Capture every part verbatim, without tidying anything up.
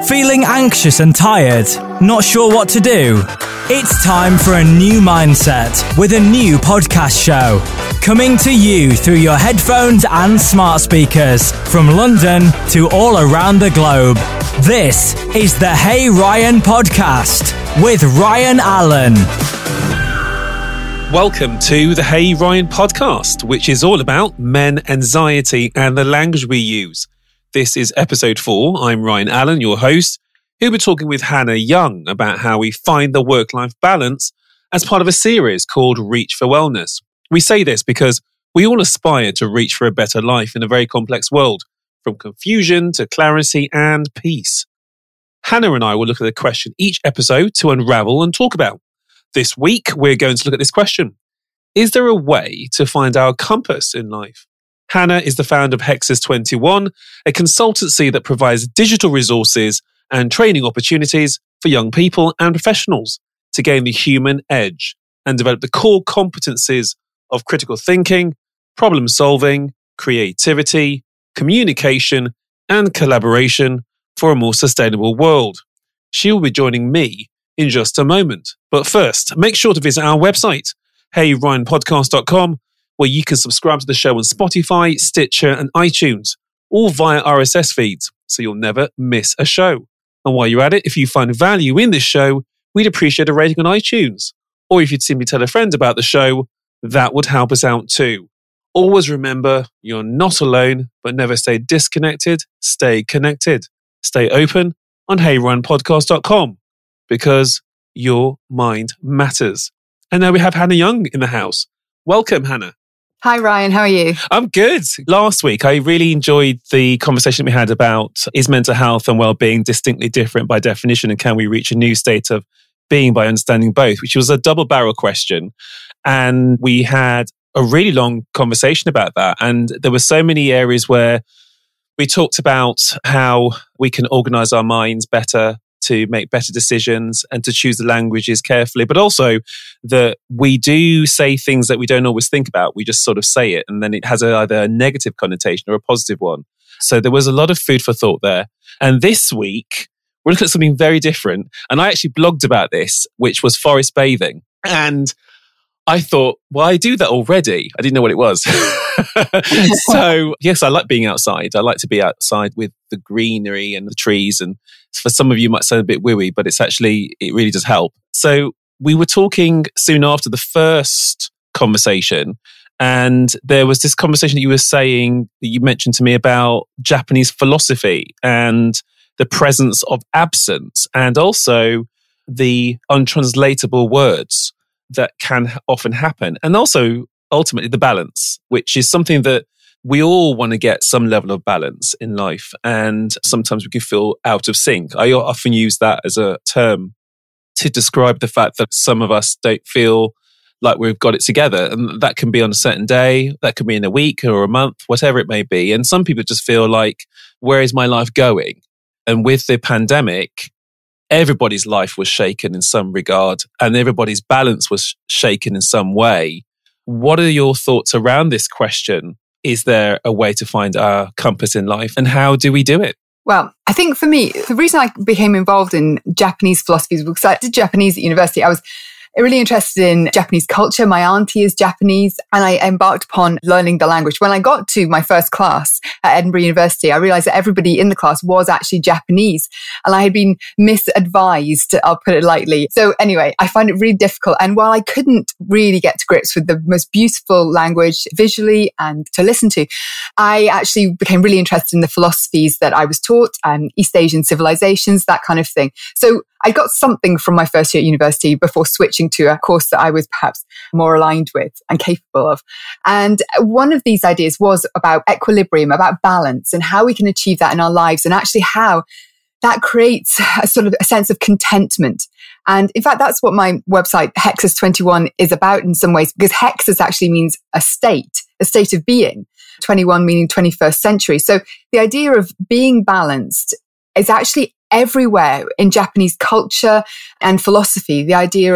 Feeling anxious and tired? Not sure what to do? It's time for a new mindset with a new podcast show. Coming to you through your headphones and smart speakers from London to all around the globe. This is the Hey Ryan podcast with Ryan Allen. Welcome to the Hey Ryan podcast, which is all about men, anxiety, and the language we use. This is episode four. I'm Ryan Allen, your host, who'll be talking with Hannah Young about how we find the work-life balance as part of a series called Reach for Wellness. We say this because we all aspire to reach for a better life in a very complex world, from confusion to clarity and peace. Hannah and I will look at a question each episode to unravel and talk about. This week, we're going to look at this question. Is there a way to find our compass in life? Hannah is the founder of Hexus twenty-one, a consultancy that provides digital resources and training opportunities for young people and professionals to gain the human edge and develop the core competencies of critical thinking, problem solving, creativity, communication, and collaboration for a more sustainable world. She will be joining me in just a moment. But first, make sure to visit our website, hey ryan podcast dot com, where you can subscribe to the show on Spotify, Stitcher, and iTunes, all via R S S feeds, so you'll never miss a show. And while you're at it, if you find value in this show, we'd appreciate a rating on iTunes. Or if you'd simply tell a friend about the show, that would help us out too. Always remember, you're not alone, but never stay disconnected. Stay connected. Stay open on hey ryan podcast dot com, because your mind matters. And now we have Hannah Young in the house. Welcome, Hannah. Hi, Ryan. How are you? I'm good. Last week, I really enjoyed the conversation we had about is mental health and well-being distinctly different by definition, and can we reach a new state of being by understanding both, which was a double-barrel question. And we had a really long conversation about that. And there were so many areas where we talked about how we can organize our minds better to make better decisions and to choose the languages carefully, but also that we do say things that we don't always think about. We just sort of say it, and then it has a, either a negative connotation or a positive one. So there was a lot of food for thought there. And this week, we're looking at something very different. And I actually blogged about this, which was forest bathing. And I thought, well, I do that already. I didn't know what it was. So, yes, I like being outside. I like to be outside with the greenery and the trees. And for some of you, it might sound a bit wooey, but it's actually, it really does help. So we were talking soon after the first conversation, and there was this conversation that you were saying, that you mentioned to me about Japanese philosophy and the presence of absence, and also the untranslatable words that can often happen. And also, ultimately, the balance, which is something that we all want to get some level of balance in life. And sometimes we can feel out of sync. I often use that as a term to describe the fact that some of us don't feel like we've got it together. And that can be on a certain day, that could be in a week or a month, whatever it may be. And some people just feel like, where is my life going? And with the pandemic, everybody's life was shaken in some regard, and everybody's balance was shaken in some way. What are your thoughts around this question? Is there a way to find our compass in life, and how do we do it? Well, I think for me, the reason I became involved in Japanese philosophy was because I did Japanese at university. I was really interested in Japanese culture. My auntie is Japanese, and I embarked upon learning the language. When I got to my first class at Edinburgh University, I realized that everybody in the class was actually Japanese, and I had been misadvised, I'll put it lightly. So anyway, I find it really difficult. And while I couldn't really get to grips with the most beautiful language visually and to listen to, I actually became really interested in the philosophies that I was taught, and East Asian civilizations, that kind of thing. So I got something from my first year at university before switching to a course that I was perhaps more aligned with and capable of. And one of these ideas was about equilibrium, about balance, and how we can achieve that in our lives, and actually how that creates a sort of a sense of contentment. And in fact, that's what my website, Hexus twenty-one, is about in some ways, because Hexus actually means a state, a state of being, twenty-one meaning twenty-first century. So the idea of being balanced is actually everywhere in Japanese culture and philosophy. The idea of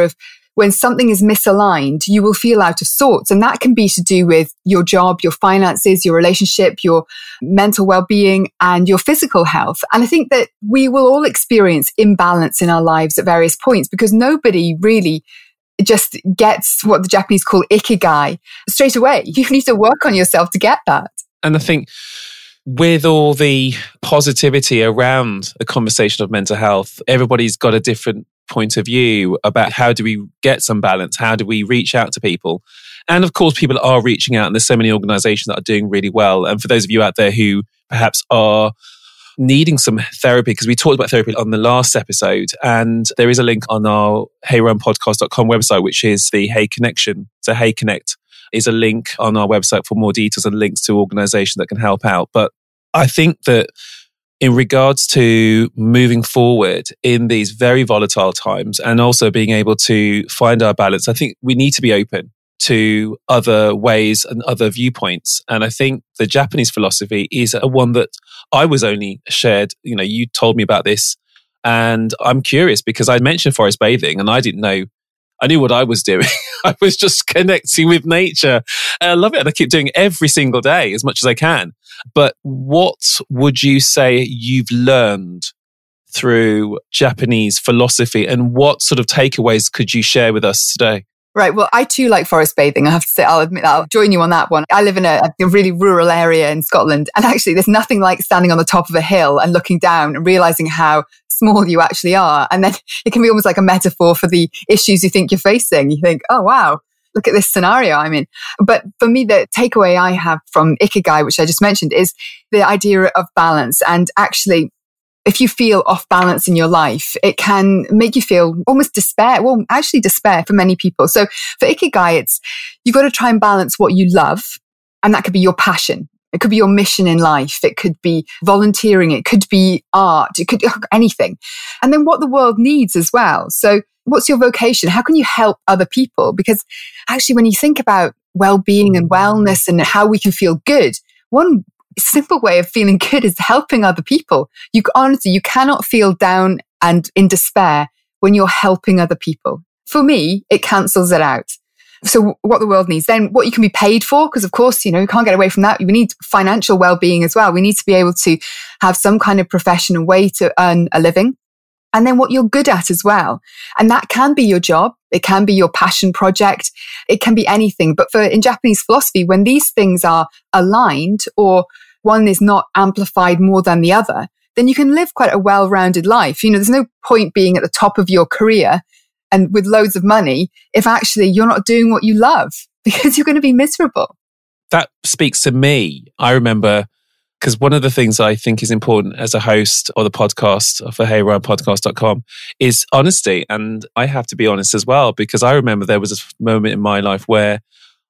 when something is misaligned, you will feel out of sorts. And that can be to do with your job, your finances, your relationship, your mental well-being, and your physical health. And I think that we will all experience imbalance in our lives at various points, because nobody really just gets what the Japanese call ikigai straight away. You need to work on yourself to get that. And I think with all the positivity around the conversation of mental health, everybody's got a different point of view about how do we get some balance? How do we reach out to people? And of course, people are reaching out, and there's so many organizations that are doing really well. And for those of you out there who perhaps are needing some therapy, because we talked about therapy on the last episode, and there is a link on our hey run podcast dot com website, which is the Hey Connection. So Hey Connect is a link on our website for more details and links to organizations that can help out. But I think that in regards to moving forward in these very volatile times and also being able to find our balance, I think we need to be open to other ways and other viewpoints. And I think the Japanese philosophy is a one that I was only shared, you know, you told me about this, and I'm curious because I mentioned forest bathing and I didn't know, I knew what I was doing. I was just connecting with nature. And I love it. And I keep doing it every single day as much as I can. But what would you say you've learned through Japanese philosophy, and what sort of takeaways could you share with us today? Right. Well, I too like forest bathing. I have to say, I'll admit that. I'll join you on that one. I live in a, a really rural area in Scotland. And actually, there's nothing like standing on the top of a hill and looking down and realizing how small you actually are. And then it can be almost like a metaphor for the issues you think you're facing. You think, oh, wow, look at this scenario I'm in. But for me, the takeaway I have from Ikigai, which I just mentioned, is the idea of balance. And actually, if you feel off balance in your life, it can make you feel almost despair. Well, actually despair for many people. So for Ikigai, it's, you've got to try and balance what you love. And that could be your passion. It could be your mission in life. It could be volunteering. It could be art. It could be anything. And then what the world needs as well. So what's your vocation? How can you help other people? Because actually, when you think about well-being and wellness and how we can feel good, one simple way of feeling good is helping other people. You honestly, you cannot feel down and in despair when you're helping other people. For me, it cancels it out. So what the world needs, then what you can be paid for, because of course, you know, you can't get away from that. We need financial well-being as well. We need to be able to have some kind of professional way to earn a living. And then what you're good at as well. And that can be your job. It can be your passion project. It can be anything. But for in Japanese philosophy, when these things are aligned or one is not amplified more than the other, then you can live quite a well-rounded life. You know, there's no point being at the top of your career and with loads of money if actually you're not doing what you love, because you're going to be miserable. That speaks to me. I remember, because one of the things I think is important as a host of the podcast for hey run podcast dot com is honesty. And I have to be honest as well, because I remember there was a moment in my life where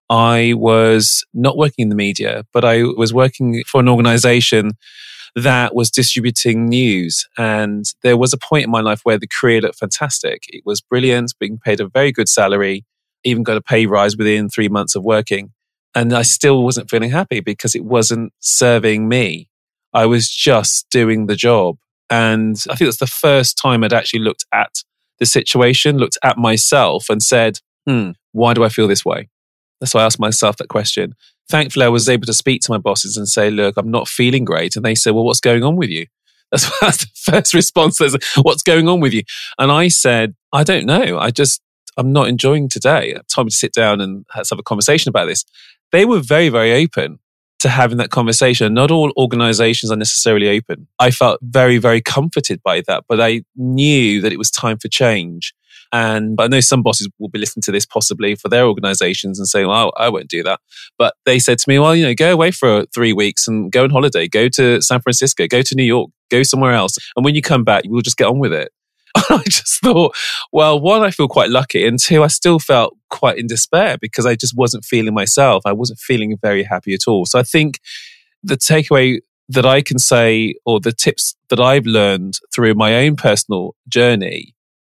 I was not working in the media, but I was working for an organization that was distributing news. And there was a point in my life where the career looked fantastic. It was brilliant, being paid a very good salary, even got a pay rise within three months of working. And I still wasn't feeling happy because it wasn't serving me. I was just doing the job. And I think that's the first time I'd actually looked at the situation, looked at myself and said, hmm, why do I feel this way? That's why I asked myself that question. Thankfully, I was able to speak to my bosses and say, look, I'm not feeling great. And they said, well, what's going on with you? That's, that's the first response. What's going on with you? And I said, I don't know. I just, I'm not enjoying today. Time to sit down and let's have a conversation about this. They were very, very open to having that conversation. Not all organizations are necessarily open. I felt very, very comforted by that, but I knew that it was time for change. And I know some bosses will be listening to this possibly for their organizations and saying, well, I won't do that. But they said to me, well, you know, go away for three weeks and go on holiday, go to San Francisco, go to New York, go somewhere else. And when you come back, we'll just get on with it. I just thought, well, one, I feel quite lucky. And two, I still felt quite in despair because I just wasn't feeling myself. I wasn't feeling very happy at all. So I think the takeaway that I can say, or the tips that I've learned through my own personal journey,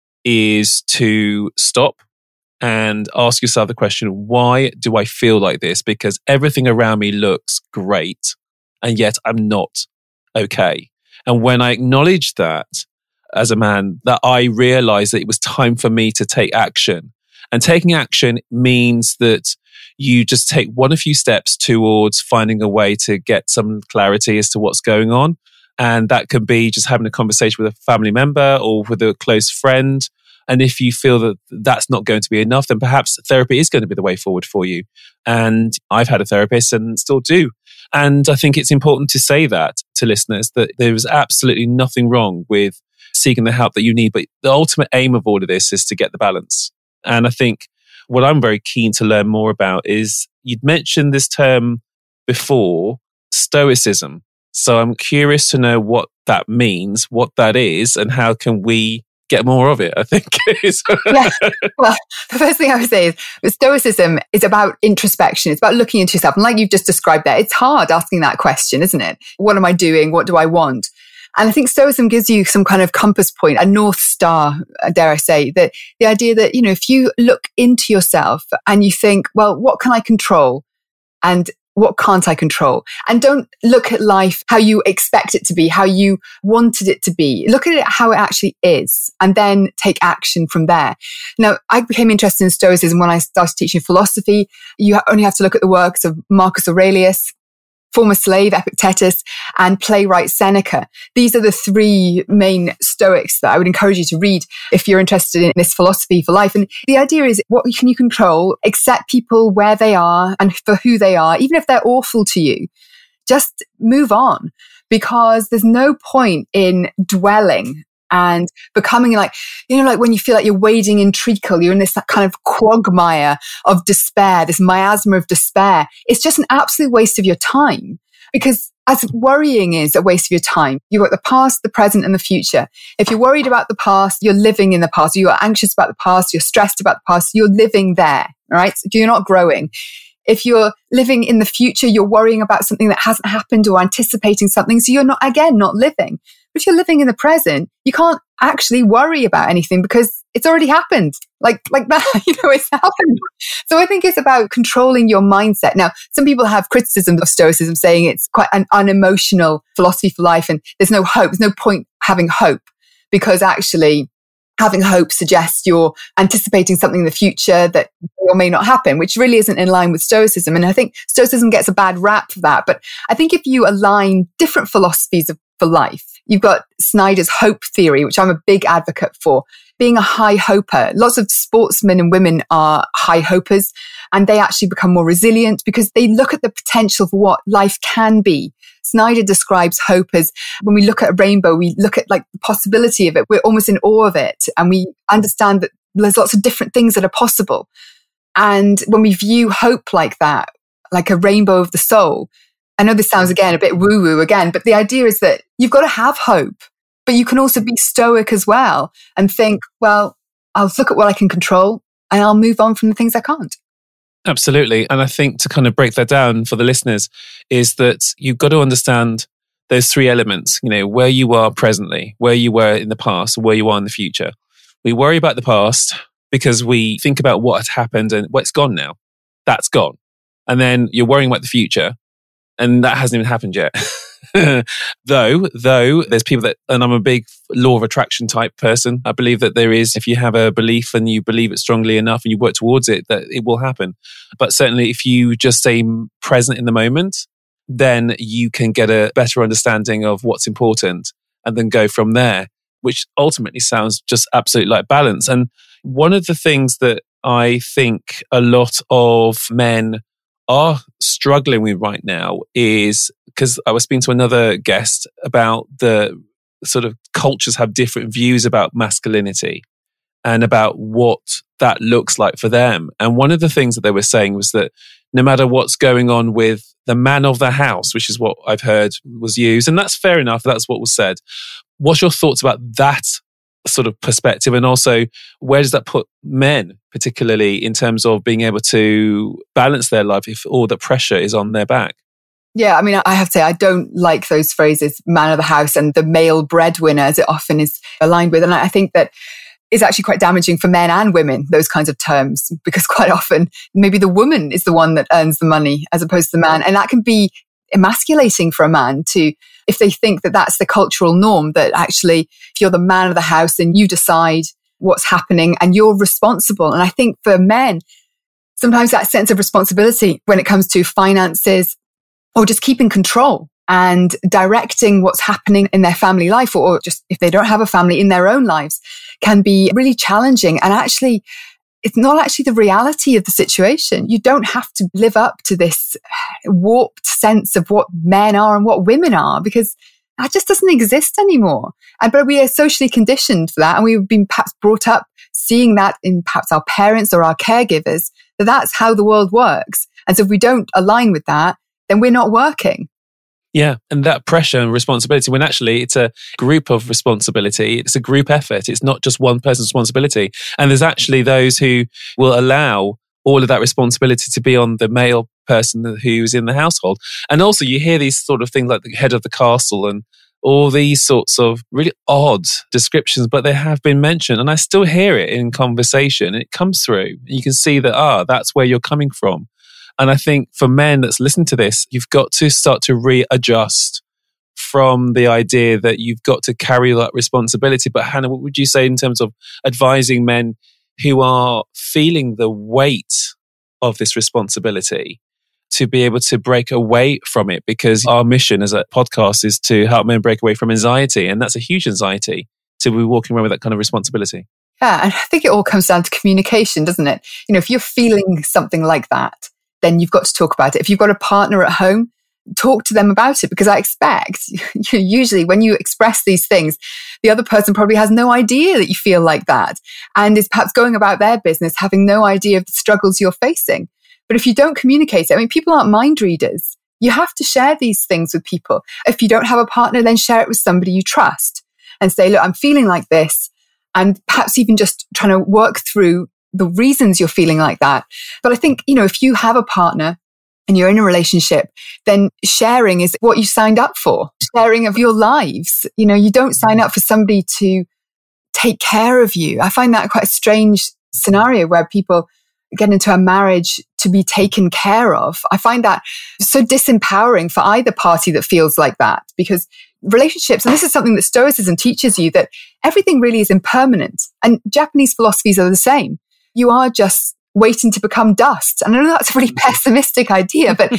is to stop and ask yourself the question, why do I feel like this? Because everything around me looks great, and yet I'm not okay. And when I acknowledged that as a man, that I realized that it was time for me to take action. And taking action means that you just take one or few steps towards finding a way to get some clarity as to what's going on. And that can be just having a conversation with a family member or with a close friend. And if you feel that that's not going to be enough, then perhaps therapy is going to be the way forward for you. And I've had a therapist and still do. And I think it's important to say that to listeners, that there is absolutely nothing wrong with seeking the help that you need. But the ultimate aim of all of this is to get the balance. And I think what I'm very keen to learn more about is, you'd mentioned this term before, stoicism. So I'm curious to know what that means, what that is, and how can we get more of it, I think. Yeah. Well, the first thing I would say is stoicism is about introspection. It's about looking into yourself. And like you've just described there, it's hard asking that question, isn't it? What am I doing? What do I want? And I think stoicism gives you some kind of compass point, a North Star, dare I say, that the idea that, you know, if you look into yourself and you think, well, what can I control? And what can't I control? And don't look at life how you expect it to be, how you wanted it to be. Look at it how it actually is, and then take action from there. Now, I became interested in Stoicism when I started teaching philosophy. You only have to look at the works of Marcus Aurelius, former slave Epictetus, and playwright Seneca. These are the three main Stoics that I would encourage you to read if you're interested in this philosophy for life. And the idea is, what can you control? Accept people where they are and for who they are, even if they're awful to you. Just move on, because there's no point in dwelling and becoming like, you know, like when you feel like you're wading in treacle, you're in this kind of quagmire of despair, this miasma of despair. It's just an absolute waste of your time, because as worrying is a waste of your time. You've got the past, the present, and the future. If you're worried about the past, you're living in the past. You're anxious about the past, you're stressed about the past, you're living there, all right? So you're not growing. If you're living in the future, you're worrying about something that hasn't happened or anticipating something. So you're not, again, not living. But if you're living in the present, you can't actually worry about anything because it's already happened. Like, like that, you know, it's happened. So I think it's about controlling your mindset. Now, some people have criticism of Stoicism, saying it's quite an unemotional philosophy for life and there's no hope. There's no point having hope, because actually having hope suggests you're anticipating something in the future that may or may not happen, which really isn't in line with Stoicism. And I think Stoicism gets a bad rap for that. But I think if you align different philosophies of, for life, you've got Snyder's hope theory, which I'm a big advocate for, being a high hoper. Lots of sportsmen and women are high hopers, and they actually become more resilient because they look at the potential for what life can be. Snyder describes hope as, when we look at a rainbow, we look at like the possibility of it. We're almost in awe of it. And we understand that there's lots of different things that are possible. And when we view hope like that, like a rainbow of the soul, I know this sounds again a bit woo-woo again, but the idea is that you've got to have hope, but you can also be stoic as well and think, well, I'll look at what I can control and I'll move on from the things I can't. Absolutely. And I think to kind of break that down for the listeners is that you've got to understand those three elements, you know, where you are presently, where you were in the past, where you are in the future. We worry about the past because we think about what has happened and what's gone now. That's gone. And then you're worrying about the future, and that hasn't even happened yet. though, though there's people that, and I'm a big law of attraction type person. I believe that there is, if you have a belief and you believe it strongly enough and you work towards it, that it will happen. But certainly if you just stay present in the moment, then you can get a better understanding of what's important and then go from there, which ultimately sounds just absolutely like balance. And one of the things that I think a lot of men are struggling with right now is, because I was speaking to another guest about the sort of cultures have different views about masculinity and about what that looks like for them. And one of the things that they were saying was that no matter what's going on with the man of the house, which is what I've heard was used, and that's fair enough, that's what was said. What's your thoughts about that sort of perspective? And also, where does that put men, particularly in terms of being able to balance their life if all the pressure is on their back? Yeah, I mean, I have to say, I don't like those phrases, man of the house and the male breadwinner, as it often is aligned with. And I think that is actually quite damaging for men and women, those kinds of terms, because quite often maybe the woman is the one that earns the money as opposed to the man. And that can be emasculating for a man to, if they think that that's the cultural norm, that actually if you're the man of the house and you decide what's happening and you're responsible. And I think for men, sometimes that sense of responsibility when it comes to finances or just keeping control and directing what's happening in their family life, or just if they don't have a family, in their own lives, can be really challenging. And actually, it's not actually the reality of the situation. You don't have to live up to this warped sense of what men are and what women are, because that just doesn't exist anymore. And but we are socially conditioned for that, and we've been perhaps brought up seeing that in perhaps our parents or our caregivers, that that's how the world works. And so if we don't align with that, then we're not working. Yeah, and that pressure and responsibility, when actually it's a group of responsibility, it's a group effort. It's not just one person's responsibility. And there's actually those who will allow all of that responsibility to be on the male person who's in the household. And also you hear these sort of things like the head of the castle and all these sorts of really odd descriptions, but they have been mentioned. And I still hear it in conversation. It comes through. You can see that, ah, that's where you're coming from. And I think for men that's listened to this, you've got to start to readjust from the idea that you've got to carry that responsibility. But Hannah, what would you say in terms of advising men who are feeling the weight of this responsibility to be able to break away from it? Because our mission as a podcast is to help men break away from anxiety. And that's a huge anxiety to be walking around with that kind of responsibility. Yeah, and I think it all comes down to communication, doesn't it? You know, if you're feeling something like that, then you've got to talk about it. If you've got a partner at home, talk to them about it, because I expect usually when you express these things, the other person probably has no idea that you feel like that and is perhaps going about their business having no idea of the struggles you're facing. But if you don't communicate it, I mean, people aren't mind readers. You have to share these things with people. If you don't have a partner, then share it with somebody you trust and say, look, I'm feeling like this. And perhaps even just trying to work through the reasons you're feeling like that. But I think, you know, if you have a partner and you're in a relationship, then sharing is what you signed up for. Sharing of your lives. You know, you don't sign up for somebody to take care of you. I find that quite a strange scenario where people get into a marriage to be taken care of. I find that so disempowering for either party that feels like that, because relationships, and this is something that Stoicism teaches you, that everything really is impermanent. And Japanese philosophies are the same. You are just waiting to become dust. And I know that's a really pessimistic idea, but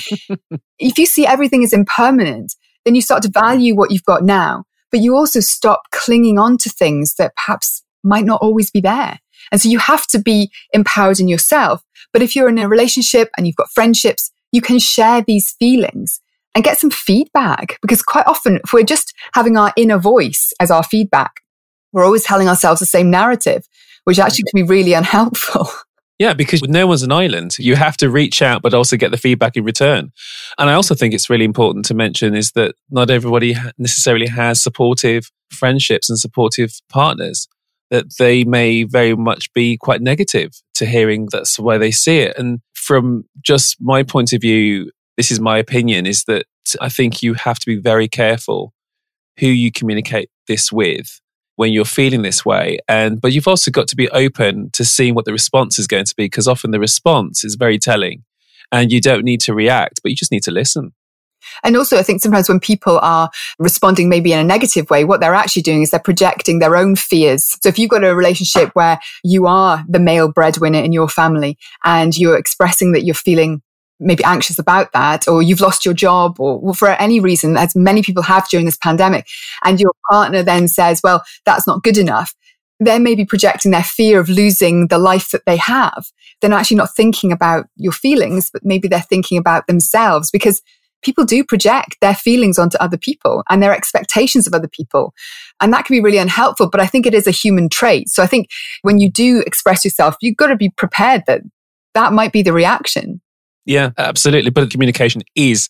if you see everything as impermanent, then you start to value what you've got now, but you also stop clinging on to things that perhaps might not always be there. And so you have to be empowered in yourself. But if you're in a relationship and you've got friendships, you can share these feelings and get some feedback, because quite often if we're just having our inner voice as our feedback, we're always telling ourselves the same narrative, which actually can be really unhelpful. Yeah, because no one's an island. You have to reach out, but also get the feedback in return. And I also think it's really important to mention is that not everybody necessarily has supportive friendships and supportive partners, that they may very much be quite negative to hearing that's the way they see it. And from just my point of view, this is my opinion, is that I think you have to be very careful who you communicate this with when you're feeling this way. And but you've also got to be open to seeing what the response is going to be, because often the response is very telling and you don't need to react, but you just need to listen. And also, I think sometimes when people are responding maybe in a negative way, what they're actually doing is they're projecting their own fears. So if you've got a relationship where you are the male breadwinner in your family and you're expressing that you're feeling maybe anxious about that, or you've lost your job, or for any reason, as many people have during this pandemic, and your partner then says, well, that's not good enough, they're maybe projecting their fear of losing the life that they have. They're not actually not thinking about your feelings, but maybe they're thinking about themselves, because people do project their feelings onto other people and their expectations of other people. And that can be really unhelpful, but I think it is a human trait. So I think when you do express yourself, you've got to be prepared that that might be the reaction. Yeah, absolutely. But communication is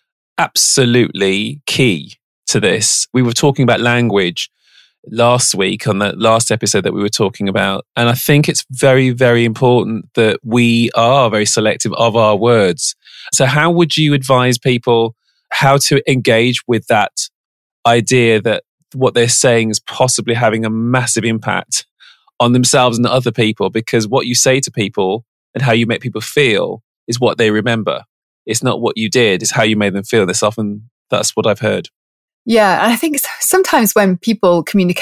absolutely key to this. We were talking about language last week on the last episode that we were talking about. And I think it's very, very important that we are very selective of our words. So how would you advise people how to engage with that idea that what they're saying is possibly having a massive impact on themselves and other people? Because what you say to people and how you make people feel is what they remember. It's not what you did, it's how you made them feel. This often, that's what I've heard. Yeah, and I think sometimes when people communicate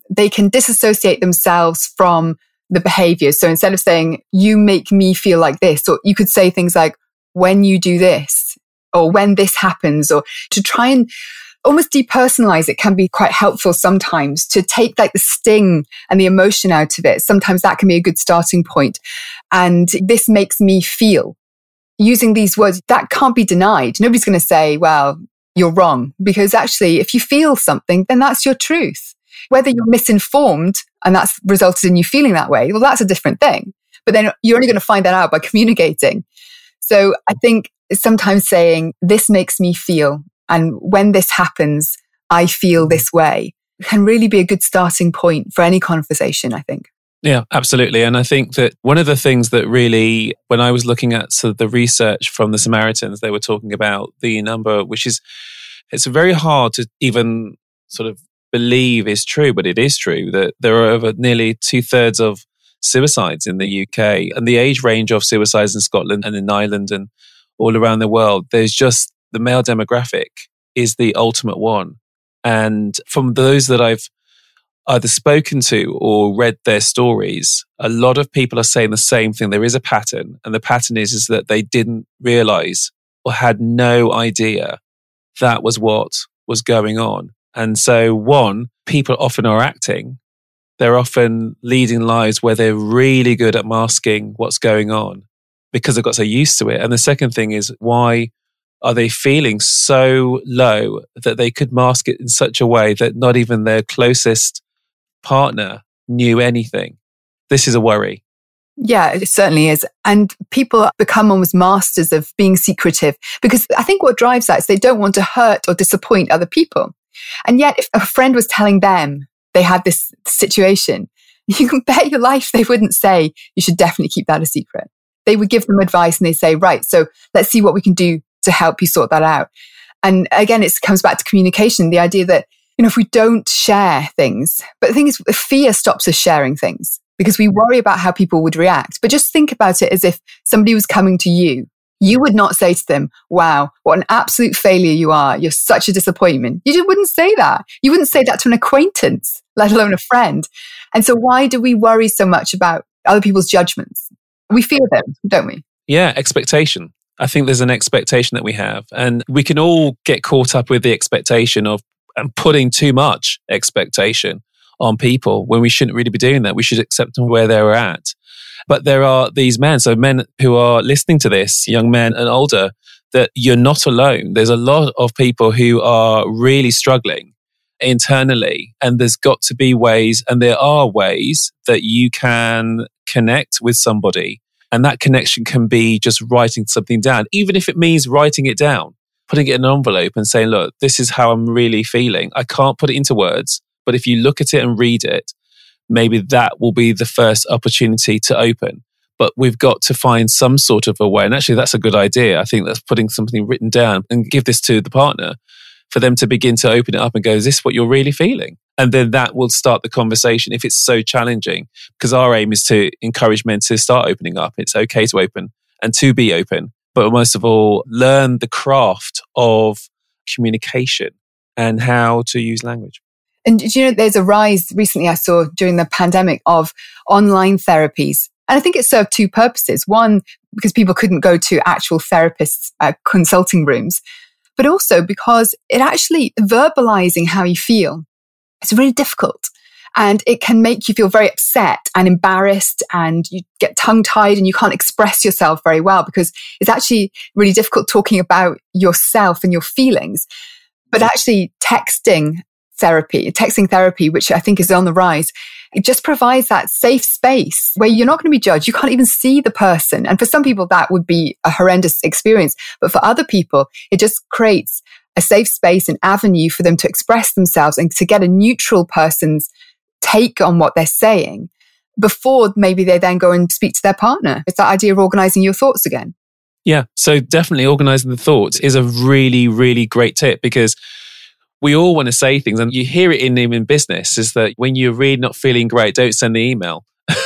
they can disassociate themselves from the behavior. So instead of saying, you make me feel like this, or you could say things like, when you do this, or when this happens, or to try and almost depersonalize it can be quite helpful sometimes, to take like the sting and the emotion out of it. Sometimes that can be a good starting point. And this makes me feel. Using these words, that can't be denied. Nobody's going to say, well, you're wrong. Because actually, if you feel something, then that's your truth. Whether you're misinformed and that's resulted in you feeling that way, well, that's a different thing. But then you're only going to find that out by communicating. So I think sometimes saying, this makes me feel, and when this happens, I feel this way, can really be a good starting point for any conversation, I think. Yeah, absolutely. And I think that one of the things that really, when I was looking at sort of the research from the Samaritans, they were talking about the number, which is, it's very hard to even sort of believe is true, but it is true that there are over nearly two thirds of suicides in the U K, and the age range of suicides in Scotland and in Ireland and all around the world. There's just the male demographic is the ultimate one. And from those that I've either spoken to or read their stories, a lot of people are saying the same thing. There is a pattern, and the pattern is, is that they didn't realize or had no idea that was what was going on. And so, one, people often are acting. They're often leading lives where they're really good at masking what's going on because they've got so used to it. And the second thing is, why are they feeling so low that they could mask it in such a way that not even their closest partner knew anything? This is a worry. Yeah, it certainly is. And people become almost masters of being secretive, because I think what drives that is they don't want to hurt or disappoint other people. And yet, if a friend was telling them they had this situation, you can bet your life they wouldn't say, you should definitely keep that a secret. They would give them advice and they say, right, so let's see what we can do to help you sort that out. And again, it comes back to communication, the idea that, you know, if we don't share things, but the thing is, fear stops us sharing things because we worry about how people would react. But just think about it as if somebody was coming to you. You would not say to them, wow, what an absolute failure you are. You're such a disappointment. You just wouldn't say that. You wouldn't say that to an acquaintance, let alone a friend. And so why do we worry so much about other people's judgments? We fear them, don't we? Yeah, expectation. I think there's an expectation that we have, and we can all get caught up with the expectation of and putting too much expectation on people when we shouldn't really be doing that. We should accept them where they're at. But there are these men, so men who are listening to this, young men and older, that you're not alone. There's a lot of people who are really struggling internally, and there's got to be ways, and there are ways that you can connect with somebody. And that connection can be just writing something down, even if it means writing it down, putting it in an envelope and saying, look, this is how I'm really feeling. I can't put it into words, but if you look at it and read it, maybe that will be the first opportunity to open. But we've got to find some sort of a way. And actually, that's a good idea. I think that's putting something written down and give this to the partner for them to begin to open it up and go, is this what you're really feeling? And then that will start the conversation if it's so challenging, because our aim is to encourage men to start opening up. It's okay to open and to be open, but most of all, learn the craft of communication and how to use language. And you know, there's a rise recently I saw during the pandemic of online therapies. And I think it served two purposes. One, because people couldn't go to actual therapists' uh, consulting rooms, but also because it actually verbalizing how you feel. It's really difficult. And it can make you feel very upset and embarrassed, and you get tongue-tied and you can't express yourself very well because it's actually really difficult talking about yourself and your feelings. But actually texting therapy, texting therapy, which I think is on the rise, it just provides that safe space where you're not going to be judged. You can't even see the person. And for some people, that would be a horrendous experience. But for other people, it just creates a safe space, an avenue for them to express themselves and to get a neutral person's take on what they're saying before maybe they then go and speak to their partner. It's that idea of organizing your thoughts again. Yeah. So definitely organizing the thoughts is a really, really great tip, because we all want to say things, and you hear it in even business, is that when you're really not feeling great, don't send the email.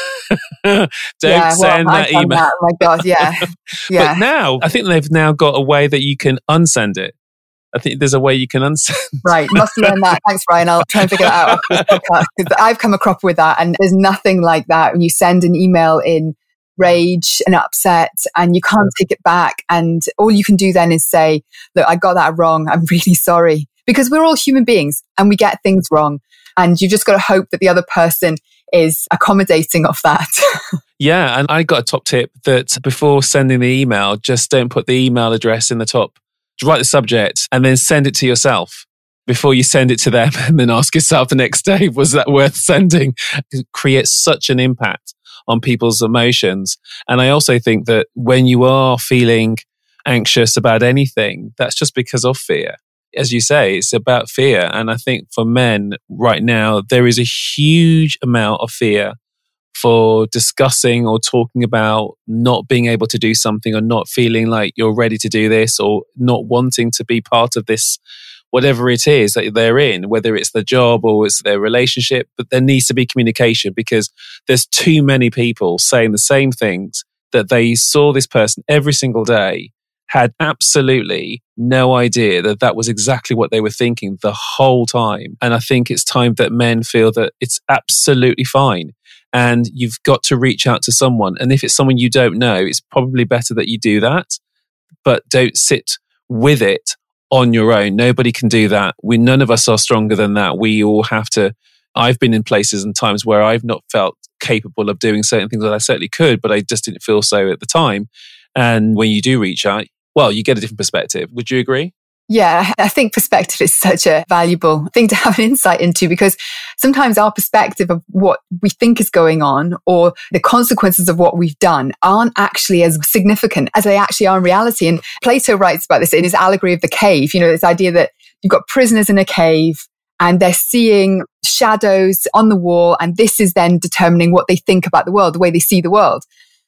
don't yeah, send well, that email. That. Oh my God, yeah. yeah. But now, I think they've now got a way that you can unsend it. I think there's a way you can unsend. Right, must learn that. Thanks, Brian. I'll try and figure that out after this podcast, because I've come across with that, and there's nothing like that when you send an email in rage and upset and you can't take it back, and all you can do then is say, look, I got that wrong, I'm really sorry, because we're all human beings and we get things wrong, and you've just got to hope that the other person is accommodating of that. Yeah, and I got a top tip that before sending the email, just don't put the email address in the top. Write the subject and then send it to yourself before you send it to them, and then ask yourself the next day, was that worth sending? It creates such an impact on people's emotions. And I also think that when you are feeling anxious about anything, that's just because of fear. As you say, it's about fear. And I think for men right now, there is a huge amount of fear for discussing or talking about not being able to do something, or not feeling like you're ready to do this, or not wanting to be part of this, whatever it is that they're in, whether it's the job or it's their relationship. But there needs to be communication, because there's too many people saying the same things, that they saw this person every single day, had absolutely no idea that that was exactly what they were thinking the whole time. And I think it's time that men feel that it's absolutely fine. And you've got to reach out to someone. And if it's someone you don't know, it's probably better that you do that. But don't sit with it on your own. Nobody can do that. We, none of us are stronger than that. We all have to. I've been in places and times where I've not felt capable of doing certain things that I certainly could, but I just didn't feel so at the time. And when you do reach out, well, you get a different perspective. Would you agree? Yeah, I think perspective is such a valuable thing to have an insight into, because sometimes our perspective of what we think is going on, or the consequences of what we've done, aren't actually as significant as they actually are in reality. And Plato writes about this in his allegory of the cave. You know, this idea that you've got prisoners in a cave and they're seeing shadows on the wall, and this is then determining what they think about the world, the way they see the world.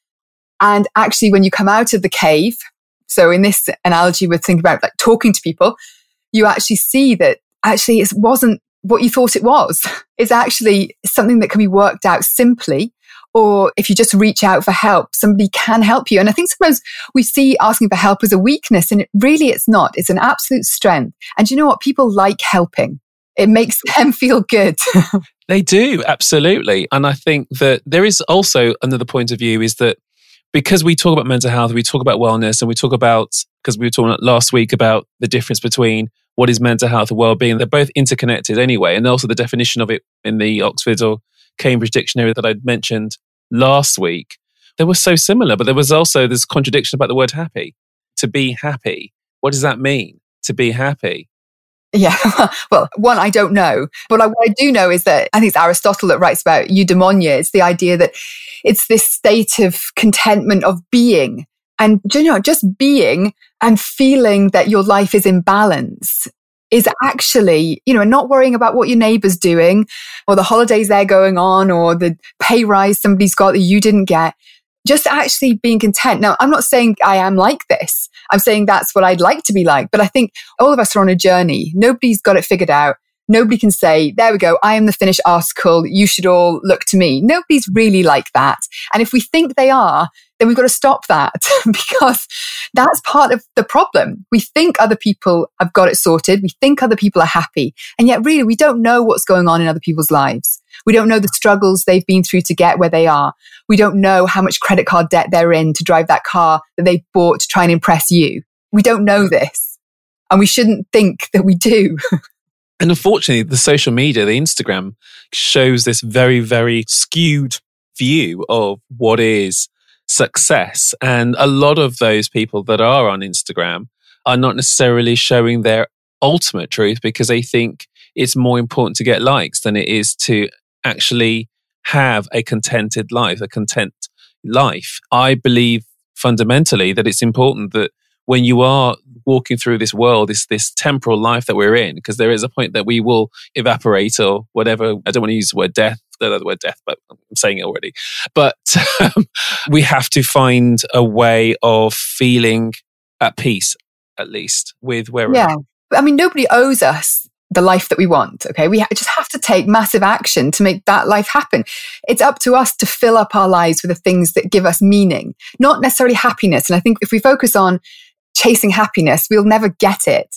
And actually, when you come out of the cave, so in this analogy, we're thinking about like talking to people, you actually see that actually it wasn't what you thought it was. It's actually something that can be worked out simply, or if you just reach out for help, somebody can help you. And I think sometimes we see asking for help as a weakness, and it, really it's not. It's an absolute strength. And you know what? People like helping. It makes them feel good. They do, absolutely. And I think that there is also another point of view, is that because we talk about mental health, we talk about wellness, and we talk about, because we were talking last week about the difference between what is mental health and well-being. They're both interconnected anyway. And also the definition of it in the Oxford or Cambridge dictionary that I'd mentioned last week, they were so similar. But there was also this contradiction about the word happy. To be happy. What does that mean? To be happy? Yeah, well, one, I don't know. But what I do know is that I think it's Aristotle that writes about eudaimonia. It's the idea that it's this state of contentment of being. And, you know, just being and feeling that your life is in balance is actually, you know, not worrying about what your neighbour's doing, or the holidays they're going on, or the pay rise somebody's got that you didn't get. Just actually being content. Now, I'm not saying I am like this. I'm saying that's what I'd like to be like. But I think all of us are on a journey. Nobody's got it figured out. Nobody can say, there we go, I am the finished article. You should all look to me. Nobody's really like that. And if we think they are, then we've got to stop that, because that's part of the problem. We think other people have got it sorted. We think other people are happy. And yet really, we don't know what's going on in other people's lives. We don't know the struggles they've been through to get where they are. We don't know how much credit card debt they're in to drive that car that they bought to try and impress you. We don't know this. And we shouldn't think that we do. And unfortunately, the social media, the Instagram, shows this very, very skewed view of what is success. And a lot of those people that are on Instagram are not necessarily showing their ultimate truth, because they think it's more important to get likes than it is to actually have a contented life, a content life. I believe fundamentally that it's important that when you are walking through this world, this this temporal life that we're in, because there is a point that we will evaporate or whatever. I don't want to use the word death, the word death, but I'm saying it already. But um, we have to find a way of feeling at peace, at least, with where we're yeah. at. I mean, nobody owes us the life that we want. Okay. We ha- just have to take massive action to make that life happen. It's up to us to fill up our lives with the things that give us meaning, not necessarily happiness. And I think if we focus on chasing happiness, we'll never get it.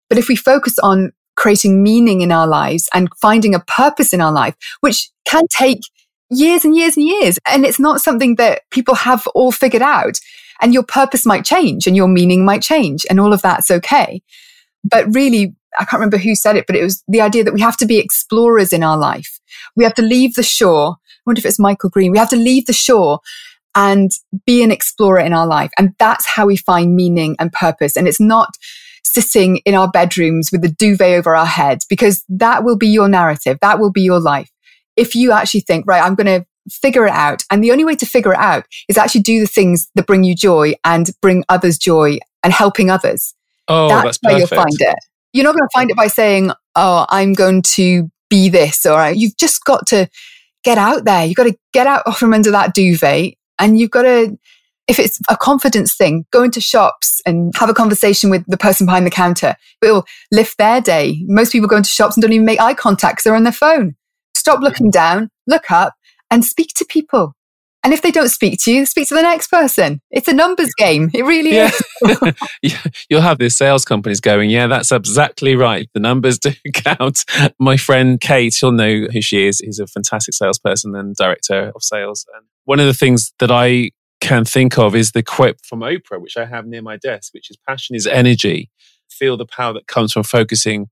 But if we focus on creating meaning in our lives and finding a purpose in our life, which can take years and years and years, and it's not something that people have all figured out, and your purpose might change and your meaning might change, and all of that's okay. But really, I can't remember who said it, but it was the idea that we have to be explorers in our life. We have to leave the shore. I wonder if it's Michael Green. We have to leave the shore and be an explorer in our life. And that's how we find meaning and purpose. And it's not sitting in our bedrooms with the duvet over our heads, because that will be your narrative. That will be your life. If you actually think, right, I'm going to figure it out. And the only way to figure it out is actually do the things that bring you joy and bring others joy and helping others. Oh, that's, that's where perfect. You'll find it. You're not going to find it by saying, oh, I'm going to be this. All right. You've just got to get out there. You've got to get out from under that duvet. And you've got to, if it's a confidence thing, go into shops and have a conversation with the person behind the counter. It will lift their day. Most people go into shops and don't even make eye contact because they're on their phone. Stop looking down, look up and speak to people. And if they don't speak to you, speak to the next person. It's a numbers game. It really yeah. is. Yeah. You'll have these sales companies going, yeah, that's exactly right. The numbers do count. My friend Kate, she'll know who she is, is a fantastic salesperson and director of sales. And one of the things that I can think of is the quote from Oprah, which I have near my desk, which is passion is energy. Feel the power that comes from focusing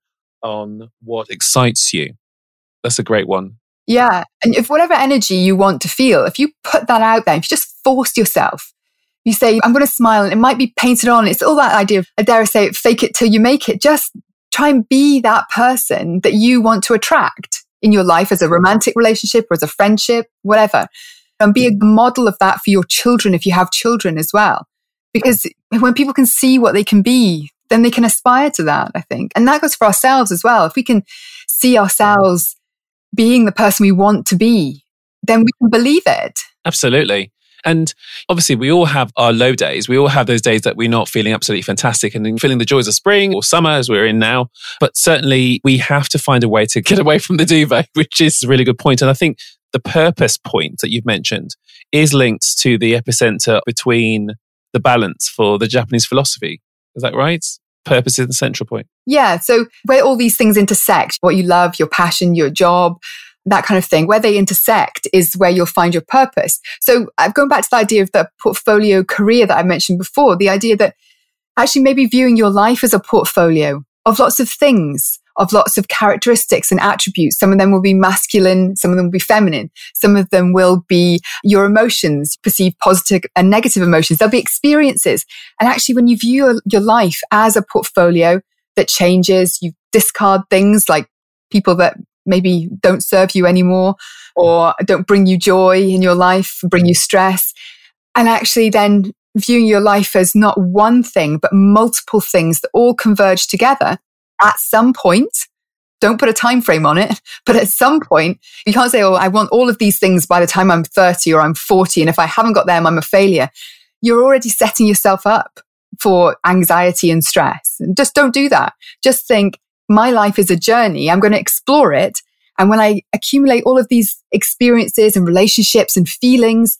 on what excites you. That's a great one. Yeah. And if whatever energy you want to feel, if you put that out there, if you just force yourself, you say, I'm going to smile, and it might be painted on. It's all that idea of, I dare say it, fake it till you make it. Just try and be that person that you want to attract in your life as a romantic relationship or as a friendship, whatever. And be a model of that for your children if you have children as well. Because when people can see what they can be, then they can aspire to that, I think. And that goes for ourselves as well. If we can see ourselves being the person we want to be, then we can believe it. Absolutely. And obviously, we all have our low days. We all have those days that we're not feeling absolutely fantastic and feeling the joys of spring or summer as we're in now. But certainly, we have to find a way to get away from the duvet, which is a really good point. And I think the purpose point that you've mentioned is linked to the epicenter between the balance for the Japanese philosophy. Is that right? Purpose is the central point. Yeah. So where all these things intersect, what you love, your passion, your job, that kind of thing, where they intersect is where you'll find your purpose. So I'm going back to the idea of the portfolio career that I mentioned before, the idea that actually maybe viewing your life as a portfolio of lots of things, of lots of characteristics and attributes. Some of them will be masculine, some of them will be feminine, some of them will be your emotions, perceived positive and negative emotions. There'll be experiences. And actually, when you view your, your life as a portfolio that changes, you discard things like people that maybe don't serve you anymore or don't bring you joy in your life, bring you stress. And actually then viewing your life as not one thing, but multiple things that all converge together at some point. Don't put a time frame on it, but at some point, you can't say, oh, I want all of these things by the time I'm thirty or I'm forty. And if I haven't got them, I'm a failure. You're already setting yourself up for anxiety and stress. And just don't do that. Just think, my life is a journey. I'm going to explore it. And when I accumulate all of these experiences and relationships and feelings,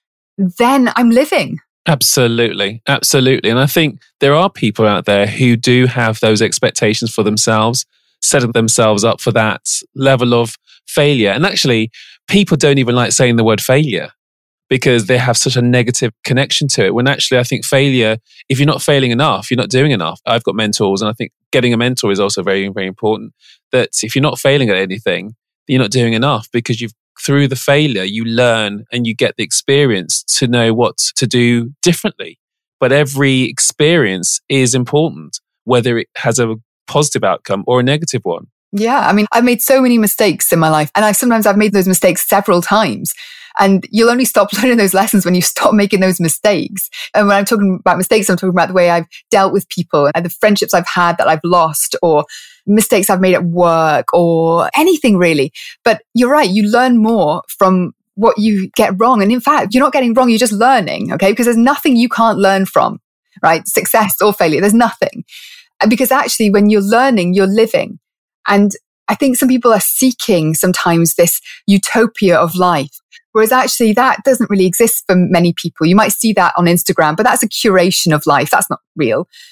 then I'm living. Absolutely. Absolutely. And I think there are people out there who do have those expectations for themselves, setting themselves up for that level of failure. And actually, people don't even like saying the word failure because they have such a negative connection to it. When actually, I think failure, if you're not failing enough, you're not doing enough. I've got mentors, and I think getting a mentor is also very, very important. That if you're not failing at anything, you're not doing enough, because you've through the failure, you learn and you get the experience to know what to do differently. But every experience is important, whether it has a positive outcome or a negative one. Yeah. I mean, I've made so many mistakes in my life, and I sometimes I've made those mistakes several times. And you'll only stop learning those lessons when you stop making those mistakes. And when I'm talking about mistakes, I'm talking about the way I've dealt with people and the friendships I've had that I've lost, or mistakes I've made at work, or anything really. But you're right. You learn more from what you get wrong. And in fact, you're not getting wrong. You're just learning. Okay. Because there's nothing you can't learn from, right? Success or failure. There's nothing. Because actually when you're learning, you're living. And I think some people are seeking sometimes this utopia of life, whereas actually that doesn't really exist for many people. You might see that on Instagram, but that's a curation of life. That's not real.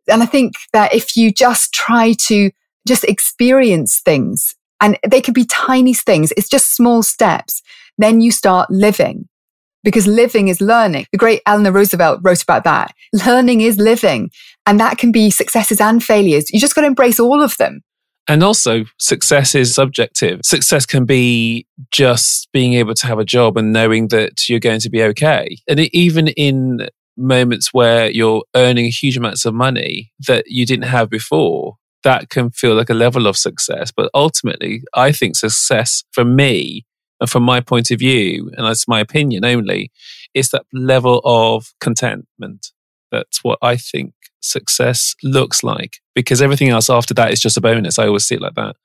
And I think that if you just try to just experience things, and they could be tiny things, it's just small steps, then you start living. Because living is learning. The great Eleanor Roosevelt wrote about that. Learning is living. And that can be successes and failures. You just got to embrace all of them. And also, success is subjective. Success can be just being able to have a job and knowing that you're going to be okay. And it, even in moments where you're earning huge amounts of money that you didn't have before, that can feel like a level of success. But ultimately, I think success for me, and from my point of view, and that's my opinion only, is that level of contentment. That's what I think success looks like, because everything else after that is just a bonus. I always see it like that.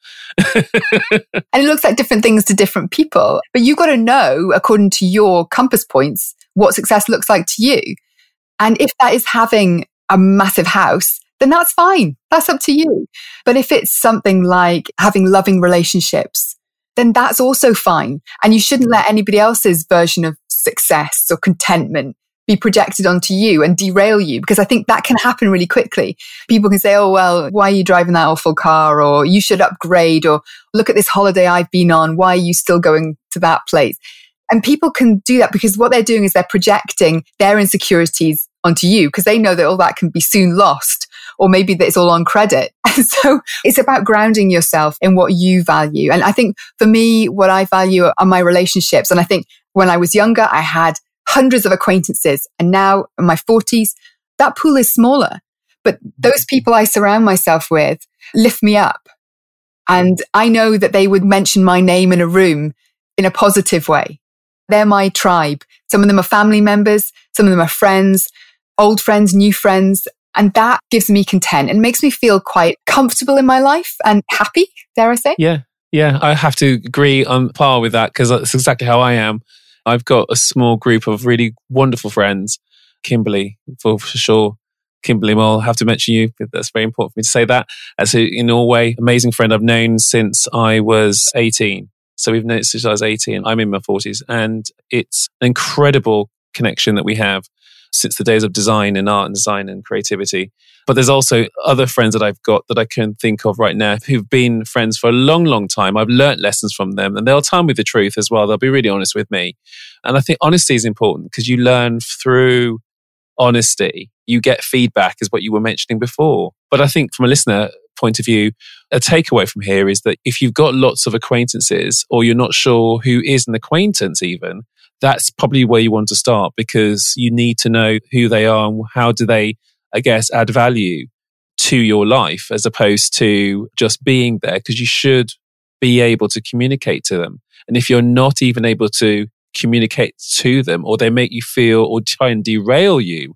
And it looks like different things to different people. But you've got to know, according to your compass points, what success looks like to you. And if that is having a massive house, then that's fine. That's up to you. But if it's something like having loving relationships, then that's also fine. And you shouldn't let anybody else's version of success or contentment be projected onto you and derail you, because I think that can happen really quickly. People can say, oh, well, why are you driving that awful car? Or you should upgrade, or look at this holiday I've been on. Why are you still going to that place? And people can do that because what they're doing is they're projecting their insecurities onto you, because they know that all that can be soon lost, or maybe that it's all on credit. And so it's about grounding yourself in what you value. And I think for me, what I value are my relationships. And I think when I was younger, I had hundreds of acquaintances. And now in my forties, that pool is smaller. But those people I surround myself with lift me up. And I know that they would mention my name in a room in a positive way. They're my tribe. Some of them are family members. Some of them are friends, old friends, new friends. And that gives me content and makes me feel quite comfortable in my life and happy, dare I say? Yeah, yeah. I have to agree on par with that, because that's exactly how I am. I've got a small group of really wonderful friends. Kimberly, for, for sure. Kimberly Moll, I have to mention you. That's very important for me to say that. As a, in Norway, amazing friend I've known since I was eighteen. So we've known since I was eighteen. I'm in my forties. And it's an incredible connection that we have since the days of design and art and design and creativity. But there's also other friends that I've got that I can think of right now who've been friends for a long, long time. I've learnt lessons from them, and they'll tell me the truth as well. They'll be really honest with me. And I think honesty is important, because you learn through honesty. You get feedback, is what you were mentioning before. But I think from a listener point of view, a takeaway from here is that if you've got lots of acquaintances, or you're not sure who is an acquaintance even, that's probably where you want to start, because you need to know who they are and how do they, I guess, add value to your life, as opposed to just being there, because you should be able to communicate to them. And if you're not even able to communicate to them, or they make you feel or try and derail you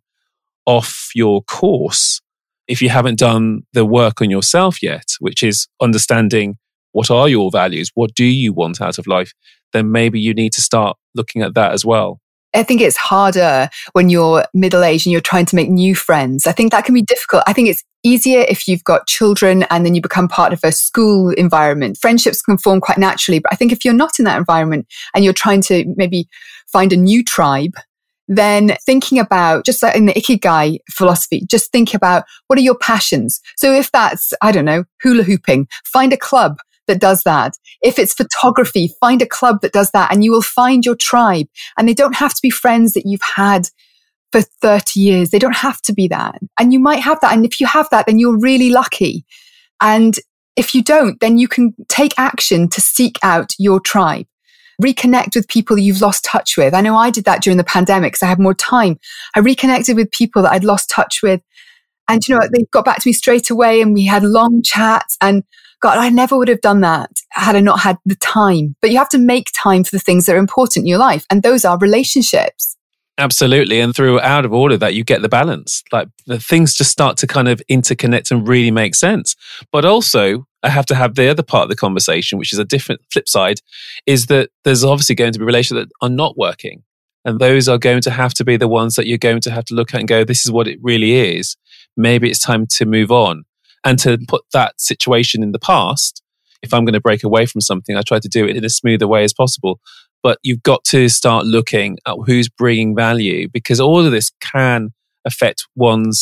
off your course, if you haven't done the work on yourself yet, which is understanding what are your values, what do you want out of life, then maybe you need to start looking at that as well. I think it's harder when you're middle-aged and you're trying to make new friends. I think that can be difficult. I think it's easier if you've got children and then you become part of a school environment. Friendships can form quite naturally. But I think if you're not in that environment and you're trying to maybe find a new tribe, then thinking about, just like in the Ikigai philosophy, just think about what are your passions. So if that's, I don't know, hula hooping, find a club that does that. If it's photography, find a club that does that, and you will find your tribe. And they don't have to be friends that you've had for thirty years. They don't have to be that. And you might have that. And if you have that, then you're really lucky. And if you don't, then you can take action to seek out your tribe. Reconnect with people you've lost touch with. I know I did that during the pandemic because I had more time. I reconnected with people that I'd lost touch with. And, you know, they got back to me straight away, and we had long chats. And God, I never would have done that had I not had the time. But you have to make time for the things that are important in your life. And those are relationships. Absolutely. And throughout of all of that, you get the balance. Like the things just start to kind of interconnect and really make sense. But also, I have to have the other part of the conversation, which is a different flip side, is that there's obviously going to be relationships that are not working. And those are going to have to be the ones that you're going to have to look at and go, this is what it really is. Maybe it's time to move on. And to put that situation in the past, if I'm going to break away from something, I try to do it in a smoother way as possible. But you've got to start looking at who's bringing value, because all of this can affect one's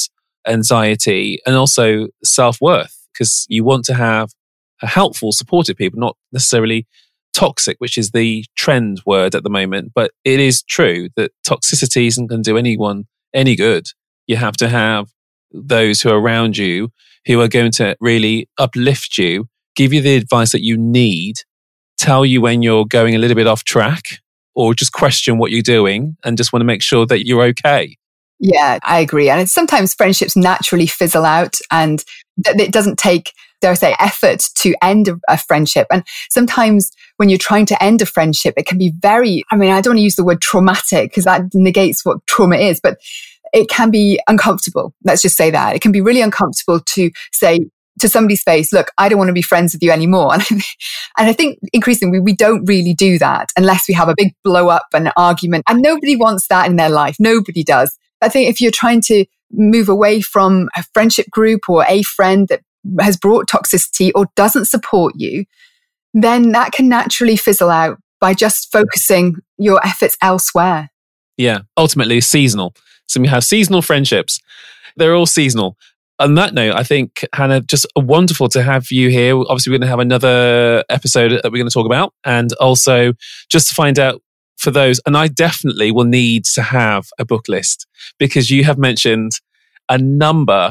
anxiety, and also self-worth, because you want to have a helpful, supportive people, not necessarily toxic, which is the trend word at the moment. But it is true that toxicity isn't going to do anyone any good. You have to have those who are around you who are going to really uplift you, give you the advice that you need, tell you when you're going a little bit off track, or just question what you're doing and just want to make sure that you're okay. Yeah, I agree. And it's, sometimes friendships naturally fizzle out, and th- it doesn't take, dare I say, effort to end a, a friendship. And sometimes when you're trying to end a friendship, it can be very, I mean, I don't want to use the word traumatic because that negates what trauma is, but it can be uncomfortable. Let's just say that. It can be really uncomfortable to say to somebody's face, look, I don't want to be friends with you anymore. And I, and I think increasingly we don't really do that unless we have a big blow up and an argument. And nobody wants that in their life. Nobody does. I think if you're trying to move away from a friendship group or a friend that has brought toxicity or doesn't support you, then that can naturally fizzle out by just focusing your efforts elsewhere. Yeah, ultimately seasonal. So we have seasonal friendships. They're all seasonal. On that note, I think, Hannah, just wonderful to have you here. Obviously, we're going to have another episode that we're going to talk about. And also just to find out for those, and I definitely will need to have a book list, because you have mentioned a number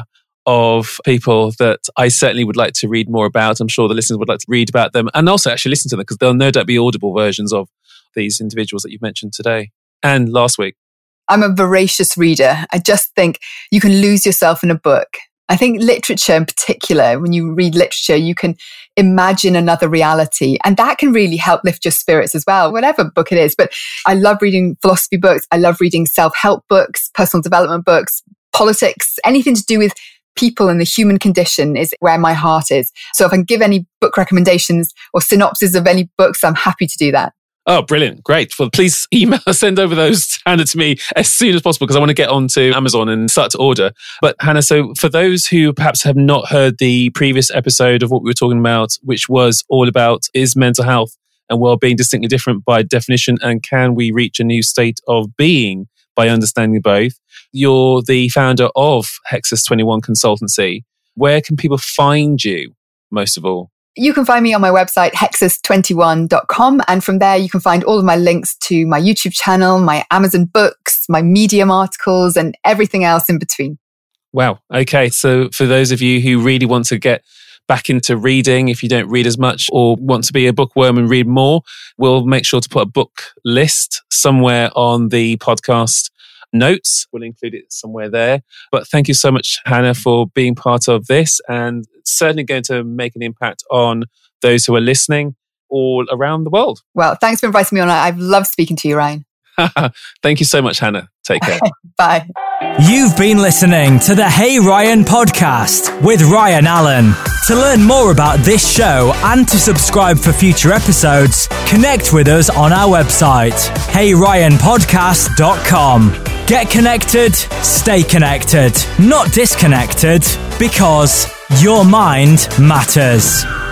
of people that I certainly would like to read more about. I'm sure the listeners would like to read about them and also actually listen to them, because there'll no doubt be audible versions of these individuals that you've mentioned today and last week. I'm a voracious reader. I just think you can lose yourself in a book. I think literature in particular, when you read literature, you can imagine another reality, and that can really help lift your spirits as well, whatever book it is. But I love reading philosophy books. I love reading self-help books, personal development books, politics, anything to do with people and the human condition is where my heart is. So if I can give any book recommendations or synopses of any books, I'm happy to do that. Oh, brilliant. Great. Well, please email, send over those, Hannah, to me as soon as possible, because I want to get onto Amazon and start to order. But Hannah, so for those who perhaps have not heard the previous episode of what we were talking about, which was all about, is mental health and well-being distinctly different by definition, and can we reach a new state of being by understanding both? You're the founder of Hexus twenty-one Consultancy. Where can people find you, most of all? You can find me on my website, hexus twenty-one dot com. And from there, you can find all of my links to my YouTube channel, my Amazon books, my Medium articles, and everything else in between. Wow. Okay. So for those of you who really want to get back into reading, if you don't read as much or want to be a bookworm and read more, we'll make sure to put a book list somewhere on the podcast notes. We'll include it somewhere there. But thank you so much, Hannah, for being part of this, and certainly going to make an impact on those who are listening all around the world. Well, thanks for inviting me on. I've loved speaking to you, Ryan. Thank you so much, Hannah. Take care. Bye. You've been listening to the Hey Ryan podcast with Ryan Allen. To learn more about this show and to subscribe for future episodes, connect with us on our website, hey ryan podcast dot com. Get connected, stay connected, not disconnected, because your mind matters.